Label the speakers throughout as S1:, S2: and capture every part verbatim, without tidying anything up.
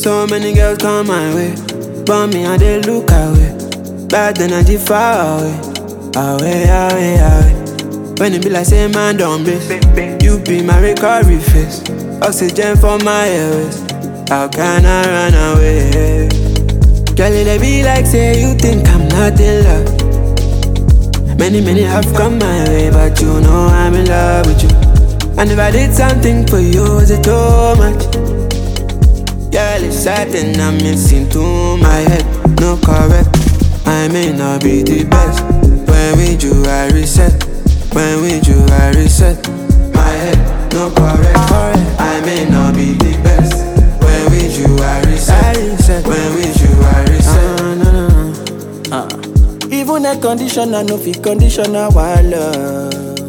S1: So many girls come my way, but me and they look away. Bad energy far away, away, away, away. When it be like say man don't miss, you be my recovery face. Oxygen for my airways, how can I run away? Girl, it be like say you think I'm not in love. Many, many have come my way, but you know I'm in love with you. And if I did something for you, is it too much? Girl, it's certain I'm missing to my head, no correct. I may not be the best. When with you I reset, when with you I reset. My head, no correct, correct. I may not be the best. When with you I reset, I reset. When with you I reset. uh, no, no, no. Uh.
S2: Even a conditioner, no fit conditioner while love.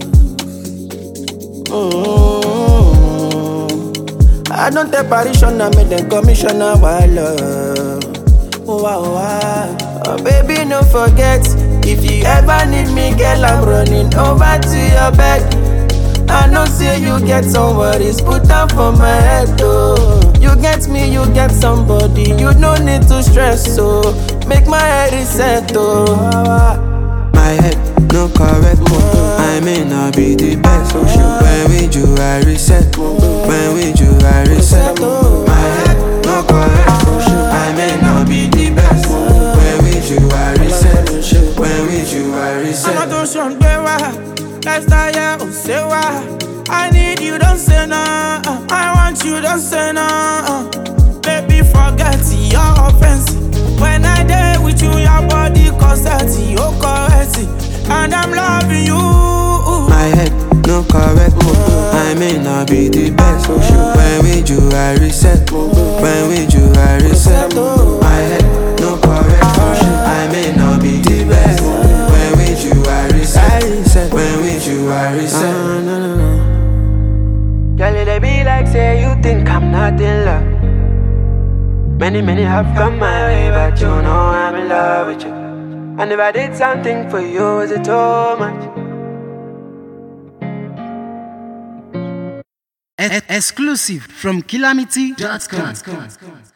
S2: Mm-hmm. I don't take partition, I make them commissioner while love. Oh, wow, wow. Oh, baby, no forget. If you ever need me, girl, I'm running over to your bed. I know say you get some worries, put them for my head, oh. You get me, you get somebody, you don't need to stress, so make my head reset, oh.
S1: My head, no correct. I may not be the best. When with you I reset, when with you I reset. My head, no correct. I may not be the best. When with you I reset, when with you I reset.
S2: I'm not sure where lifestyle, yeah, oh, say why. I need you, don't say no. I want you, don't say no. Baby, forget your offense. When I day with you, your body consent, you correct. And I'm loving you.
S1: My head, no correct. I may not be the best. When with you I reset, when with you I reset. My head, no correct. I may not be the best. When with you I reset, when with you I reset. uh, no, no, no. Girl, it be like say you think I'm not in love. Many, many have come my way, but you know I'm in love with you. And if I did something for you, is it too much?
S3: Exclusive from Calamity dot com.